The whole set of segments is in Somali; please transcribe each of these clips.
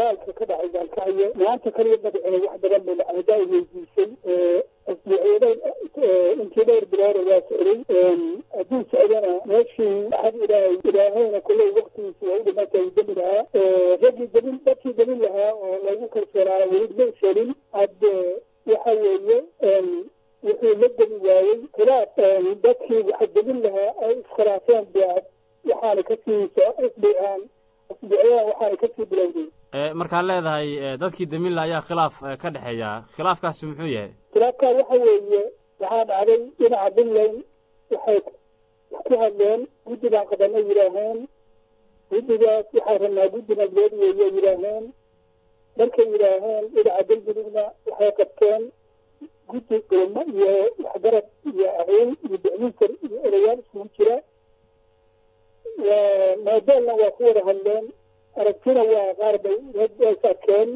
dagaalka ka dhacay gaalkacyo maanta kaliya madaxweyne wax badan buu lacagadaa weydiisay asbuucyadeed intii dhowr bilood waa socday hadduu socdana meeshii waxaad ilaahayna kulley waktigiisi waa u dhimatay demi lahaa dadkii demin lahaa oo lagu kalsoonaa weli ma selin hadde waxa weeye wuxuu la demi waayey khilaaf dadkii waxa demin lahaa ay iskhilaafeen waxaana kasii isbuucaan waxaana kasii bilowday markaad leedahay dadkii demilla ayaa khilaaf ka dhexeeya khilaafkaasi muxuu yahay khilaafkaa waxa weeye waxaa dhacday dhinaca puntland waxay ku hadleen guddigaan qabanay yidhaaheen guddigaas waxaa rabnaa guddi nabdood weeye yidhaaheen markay yidhaaheen dhinaca galmudugna waxay qabteen guddi culmo iyo waxgarad iyo aqoon iyo bicminkar iyo erayaal isugu jira moodeelna waa ku wada hadleen aragtina waa qaar bay is arkeen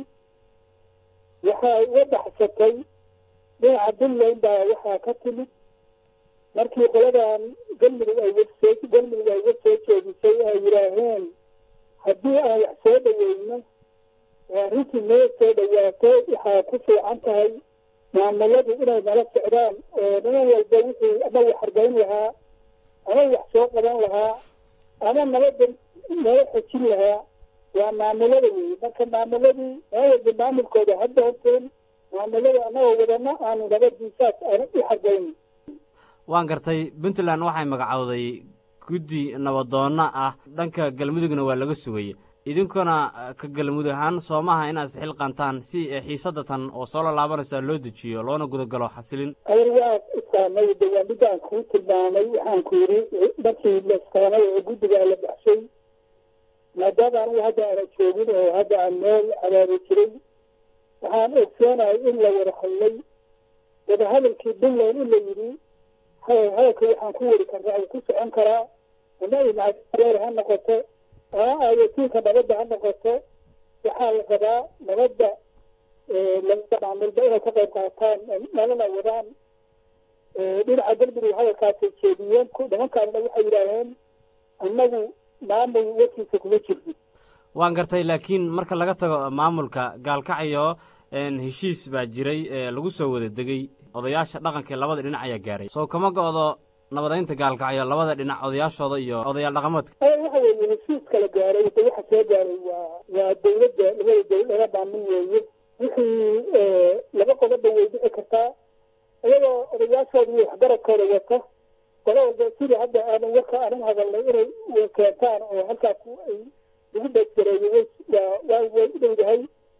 waxaa uga baxsatay dhinaca puntland baa waxaa ka timid markii qoladan galmudug ay warsoo jeedisay ay yidhaaheen haddii aan wax soo dhaweyno oo arrintii noo soo dhawaato waxaa ku fiican tahay maamuladu inay nala socdaan oo niman walba wixii ama wax hargayn lahaa ama wax soo qaban lahaa ama nabadda nala xojin lahaa waa maamulada weeye marka maamuladii noo walba maamulkooda hadda horteen maamulada annagoo wadana aanu nabadiisaas aanu u hargayn waan gartay puntland waxay magacowday guddi nabadoonna ah dhanka galmudugna waa laga sugay idinkuna ka galmudug ahaan soomaha inaad isxil qaantaan si xiisadatan oo soo laalaabanaysa loo dejiyo loona gudagalo xasilin adeer waa iskaamay dawaa midaan kuu tilmaamay waxaan ku yidhi markii la iskaamay oo guddigaa la baxshay maadaama anigu hadda aana joogin oo hadda aan meel abaari jiray waxaan ogsoonahay in la wada hadlay wadahadalkii puntland in la yidhi hadalka waxaan ku weri karnaa uu ku socon karaa ama imaadeer ha noqoto ama aayatiinka nabadda ha noqoto waxaa la rabaa nabadda labada maamulba inay ka qayb qaataan nalana wadaan dhinaca galmudug hadalkaasay jeediyeen nimankaanna waxay yidhaaheen annagu maamul warkiisa kuma jirno waan gartay laakiin marka laga tago maamulka gaalkacyo heshiis baa jiray lagu soo wada degay odayaasha dhaqanka labada dhinac ayaa gaaray soo kama go'do nabadaynta gaalkacyo labada dhinac odayaashooda iyo odayaal dhaqameedka waxa weeye heshiis kala gaaray de waxa soo gaaray waa dawladda laga baamin weeye wixii laba qodoba way dhici kartaa iyagoo odayaashooda iyo waxgaradkooda wata qola walba sidii hadda aanan warka aanan hadalnay inay keentaan oo halkaas ay lagu beesgareeyo way u dhowdahay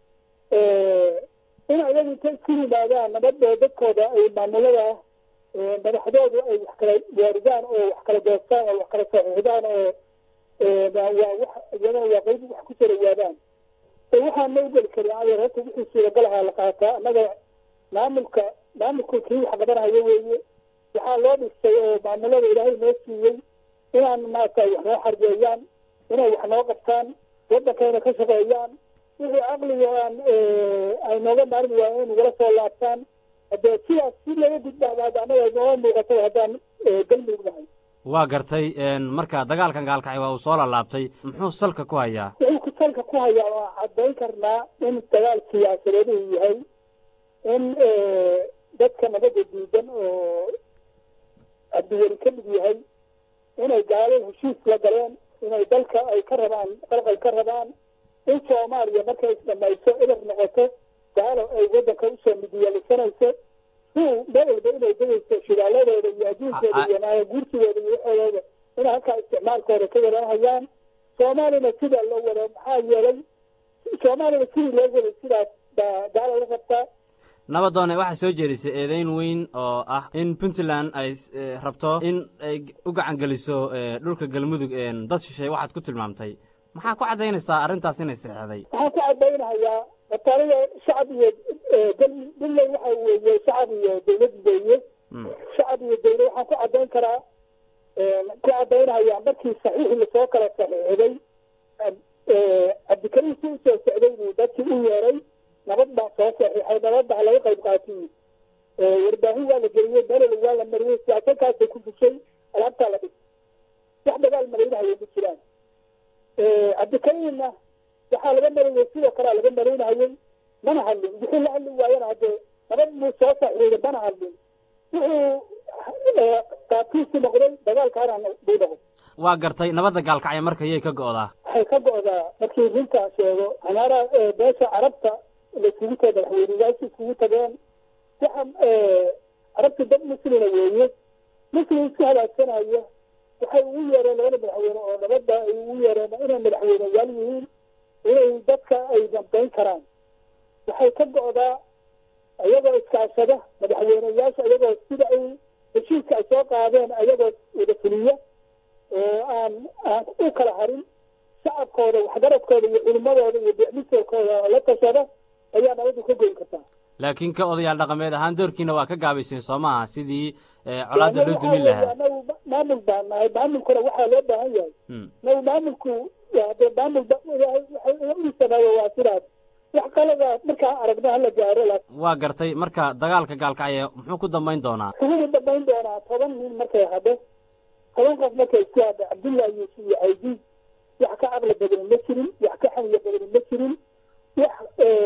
in ayagu intay isku yimaadaan nabadda dadkooda ay maamulada madaxdoodu ay wax kala waaridaan oo wax kala doostaan oo wax kala saxiixdaan oo iyadana waa qayb wax ku sarawaadaan waxaan ma ugeli karin adeer horta wixii suuragalahaa la qaataa annaga maamulku kii wax qabanahayo weeye waxaa loo dhistay oo maamulada ilaahay noo siiyey inaan maarata wax noo xargeeyaan inay wax noo qabtaan waddankayna ka shaqeeyaan wixii caqliga ay nooga maarmi waayeen in nagala soo laabtaan haddee sidaas si laga gudbahdaada annaga nooga muuqatay haddaan galmudug nahay waa gartay marka dagaalkan gaalkacyo waa uu soo laalaabtay muxuu salka ku hayaa wuxuu salka ku hayaa waa caddayn karnaa in dagaal siyaasadeed uu yahay in dadka nabadda diidan oo cabdiweli ka mid yahay inay gaalo heshiis la galeen inay dalka ay ka rabaan qalqal ka rabaan in soomaaliya markay isdhamayso ilar noqoto gaalo ay waddanka usoo midiyaalisanayso meel walba inay degayso shidaaladooda iyo adduunkooda iyo naayaguursigooda iyo waxoodooda inay halkaa isticmaalkooda ka wadahayaan soomaalina sida loo wado maxaa yeelay soomaalina sidii loo waday sidaas baa gaalo la qabtaa nabadoone waxaa soo jeedisay eedayn weyn oo ah in puntland ay rabto in ay u gacan geliso dhulka galmudug dad shishay waxaad ku tilmaamtay maxaa ku caddaynaysaa arrintaas inay saxeexday waxaan ku caddaynahayaa mataalada shacab iyo puntland waxa weeye shacab iyo dawlad weeye shacab iyo dawlad waxaan ku caddayn karaa ku caddaynahayaa markii saxiixii lasoo kala saxiixday cabdikariim si usoo socday buu dadkii u yeeray nabad baa soo saxiixay nabad baa laga qayb qaatiyey warbaahin waa la geliyey belel waa la mariyey siyaasadkaasay ku fushay alaabtaa la dhig wax dagaal maraynahayo ma jiraan cabdikariimna waxaa laga marayay sidoo kalea laga maraynayay mana hadlin wixii la hadli waayana haddee nabad buu soo saxiiday mana hadlin wuxuu qaabkiisi noqday dagaalkaana buu noqday. waa gartay nabadda gaalkacyo marka yay ka go'daa waxay ka go'daa markii runtaa sheego canaara beesha carabta laisugu taga madaxweyneyaasha isugu tageen waxaan carabta dad muslina weeye muslim isku halaagsanaya waxay ugu yeereen labada madaxweyne oo nabadda ay ugu yeereen inay madaxweyneyaal yihiin inay dadka ay dambayn karaan waxay ka go'daa ayagoo iskaashada madaxweyneyaasha ayagoo sida ay heshiiska ay soo qaadeen ayagoo wada fuliya oo aan u kala harin shacabkooda waxgaradkooda iyo culimadooda iyo bicmisoorkooda la tashada ayaa nabaddu ka goyn kartaa. laakiin ka odayaal dhaqameed ahaan doorkiina waa ka gaabayseen soo maaha sidii colaadda loo dumin lahaa. anagu maamul baan nahay maamulkuna waxaa loo baahan yahay nagu maamulku hadee maamul u sameeyo waa sidaas wax qalada markaa aragna hala gaaro. waa gartay marka dagaalka gaalkacyo muxuu ku dambayn doonaa? wuxuu ku dambayn doonaa 10 nin markay hadho 10 qof markay isku hadho cabdullahi yuusuf iyo caydiid wax ka caqli badan ma jirin wax ka xaniya badan ma jirin wax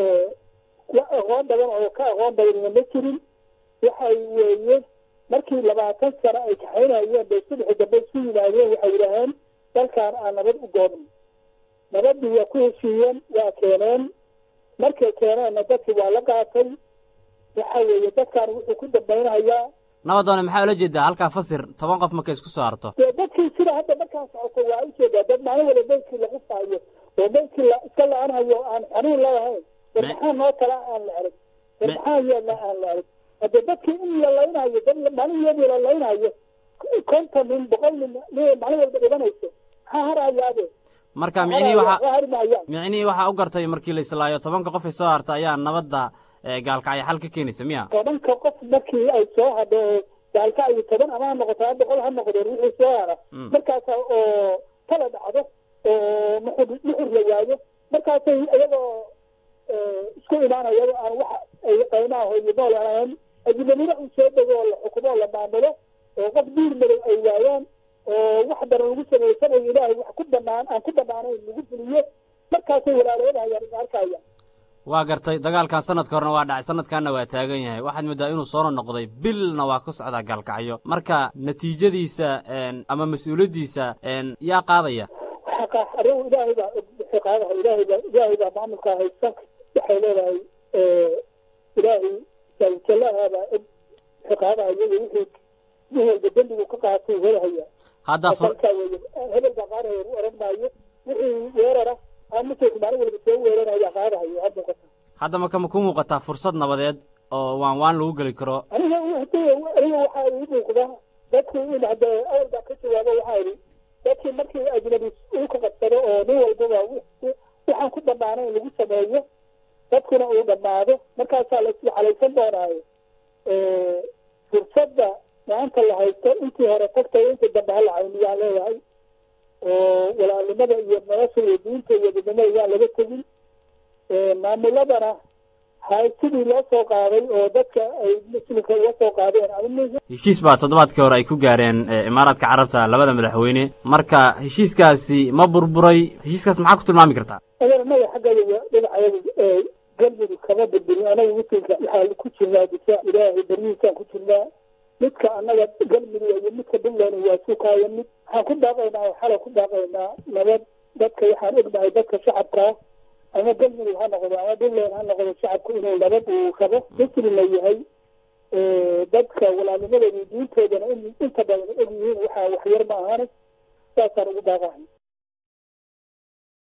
aqoon badan oo ka aqoon badanina ma jirin waxay weeye markii 20 sano ay kaxaynayeen bay subaxi dambe isu yimaadeen waxay yidhaaheen dalkaan aan nabad u goobin nabaddii waa ku heshiiyeen waa keeneen markay keeneenna dadkii waa la qaatay waxa weeye dadkaan wuxuu ku dambaynayaa nabadoone maxaa ula jeedaa halkaa fasir 10 qof markay isku soo harto dadkii sida hadda markaan socoto waa u jeedaa dad maalin wala meydkii lagu faayo oo meydkii iska la-anhayo aan xanuun leedahayn maxaa noo tala aan la arag maxaa yeelna aan la arag hadde dadkii in la laynayo dad maalin iyadii la laynayo 50 nin 100 nin maalin walba dhibanayso maxaa harayaade marka micnihii waxaa u gartay markii la islaayo 10 qof ay soo harta ayaa nabadda gaalkacyo xal ka keenaysa miya? 10 qof markii ay soo hadho gaalkacyo 10 ama ha noqoto 100 ha noqdeen wixii soo hara markaas oo kala dhacdo oo muxur la waayo markaasay iyagoo isku imaanaya aan wax ay qaymaha hooyo nool ahayn ajnabina uu soo dego oo la xukumo la maamulo oo qof diir madow ay waayaan oo wax daran lagu samaysanayo ilaahay wax ku banaan aan ku banaanayn lagu fuliyo markaasay walaaloodaayaan arkaya. waa gartay dagaalkan sanadka horena waa dhacay sanadkaana waa taagan yahay waxaad moodaa inuu soo noqday bilna waa ku socdaa gaalkacyo marka natiijadiisa ama mas-uuliyaddiisa yaa qaadaya? arrigu ilaahay baa qaadaha ilaahay baa maamulka haysta waxay leedahay ilaahay jalahaabaa qaadaha iyaga wixii walba dembigu ka qaatay helahaya hadda hebel baa qaadaya u oran maayo wixii weerara amusoku maalin walba soo weeranaya qaadahayo hadda marka ma ku muuqataa fursad nabadeed oo waan lagu geli karo? aniga waxaa ii muuqda dadkii in hadde awal baa ka jawaabo waxaa idhi dadkii markii ajnabi uu ka qabsado oo nin walbaba waxaan ku banaana in lagu sameeyo dadkuna uu dhammaado markaasaa la iswaxalaysan doonaayo fursadda maanta la haysto intii hore tagtay intii dambe hala cayniyaan leeyahay oo walaalnimada iyo nolosha iyo diinta iyo midnimada yaan laga tegin maamuladana sidii loo soo qaaday oo dadka ay muslimka uga soo qaadeen heshiis baa toddobaadkii hore ay ku gaareen imaaraadka carabta labada madaxweyne marka heshiiskaasi ma burburay heshiiskaas maxaa ku tilmaami kartaa? anaga xaggayga dhinacayaga galmudug kama burburin anaga muslimka waxaa ku jirnaa difaac ilaahay berihiisaan ku jirnaa midka annaga galmudug iyo midka puntland waa sukaaya mid waxaan ku daaqaynaa oo xalay ku daaqaynaa nabad dadka waxaan ognahay dadka shacabkaa ama galmudug ha noqdo ama puntland ha noqdo shacabku inuu nabad uu kabo muslimna yahay dadka walaalnimadooda diintoodana inta badan og yihiin waxaa waxyar ma ahaanay saasaan ugu daaqahay.